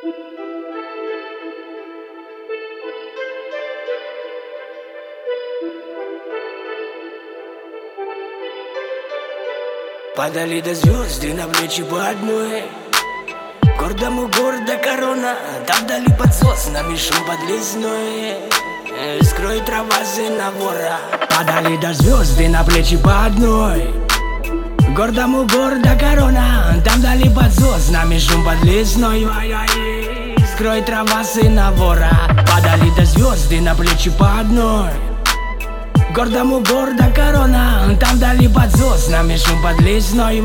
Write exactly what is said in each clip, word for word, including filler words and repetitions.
Падали до звезды на плечи по одной. Гордому города корона, там вдали под соснами шум подлесной. Скрой трава сына вора. Падали до звезды на плечи по одной. Гордому города корона, там вдали под соснами шум подлесной. Скрой трава сына вора. Падали до звезды на плечи по одной. Гордому города корона, там вдали под соснами шум подлесной.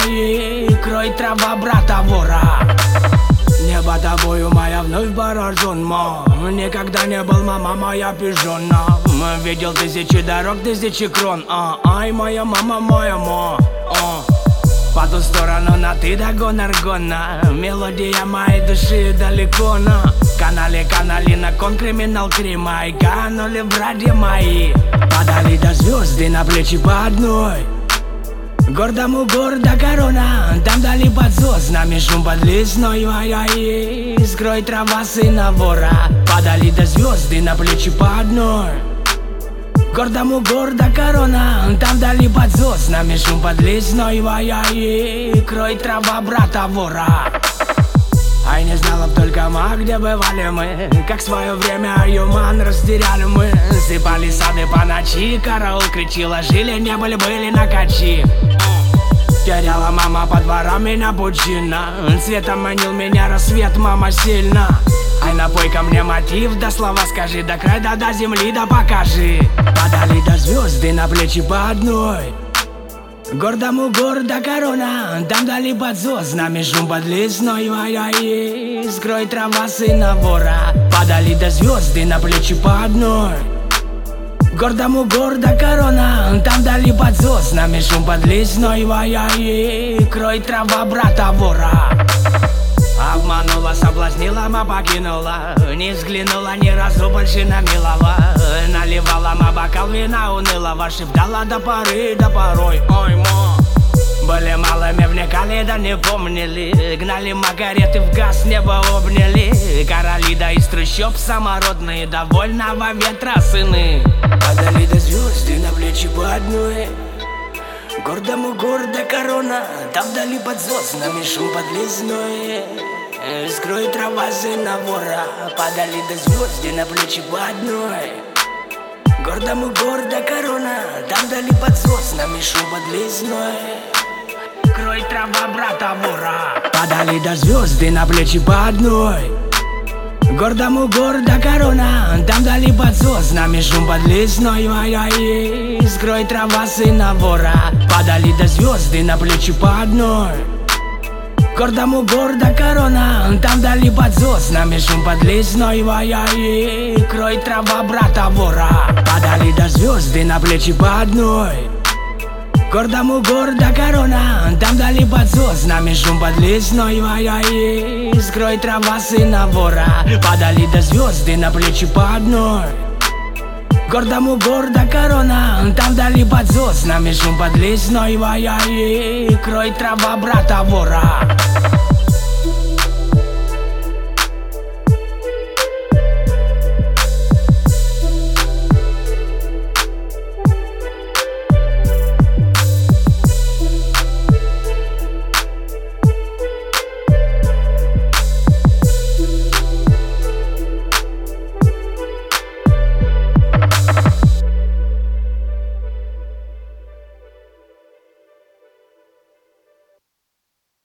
Крой трава брата вора. Небо тобою моя вновь поражен, ма. Никогда не был, мама моя пижона. Видел тысячи дорог, тысячи крон. а, Ай, моя мама, моя ма а. По ту сторону на ты догон аргона. Мелодия моей души далеко на канале, канале на кон криминал крима. И канули братья мои. Падали до звезды на плечи по одной. Гордому города корона, там вдали под соснами шум подлесной. Скрой трава сына вора. Падали до звезды на плечи по одной. Гордому города корона, там вдали под соснами шум подлесной. Крой трава брата вора. Ай, не знала б только ма, где бывали мы. Как в свое время юман растеряли мы. Сыпали сады по ночи, караул кричила, жили, не были, были на качи. Теряла мама по дворам меня пучина. Цветом манил меня рассвет, мама сильно. Ай, напой ко мне мотив, да слова скажи, до края, да до земли, да покажи. Падали до звезды на плечи по одной. Гордому города корона, там вдали под соснами шум подлесной. Скрой трава сына вора. Падали до звезды на плечи по одной. Гордому города корона, там вдали под соснами шум подлесной. Крой трава брата вора. Обманула, соблазнила, ма покинула. Не взглянула ни разу больше на милого. Наливала ма бокал вина унылого. Шептала до поры, до порой. Ой, мо. Были малыми, вникали, да не помнили. Гнали магареты в газ, небо обняли. Короли да из трущоб самородные, довольного ветра сыны. Падали до звезды на плечи по одной. Гордому города корона, там вдали под соснами шум подлесной. Скрой трава сына вора. Падали до звезды на плечи по одной. Гордому города корона, там вдали под соснами шум подлесной. Крой трава брата вора. Падали до звезды на плечи по одной. Гордому города корона, там вдали под соснами шум подлесной. Скрой трава сына вора. Падали до звезды на плечи по одной. Гордому города корона, там вдали под соснами шум подлесной. Крой трава брата вора. Падали до звезды на плечи по одной. Гордому города корона, там вдали под соснами шум подлесной. Скрой трава сына вора. Падали до звезды на плечи по одной. Гордому города корона, там вдали под соснами шум подлесной. Крой трава брата вора.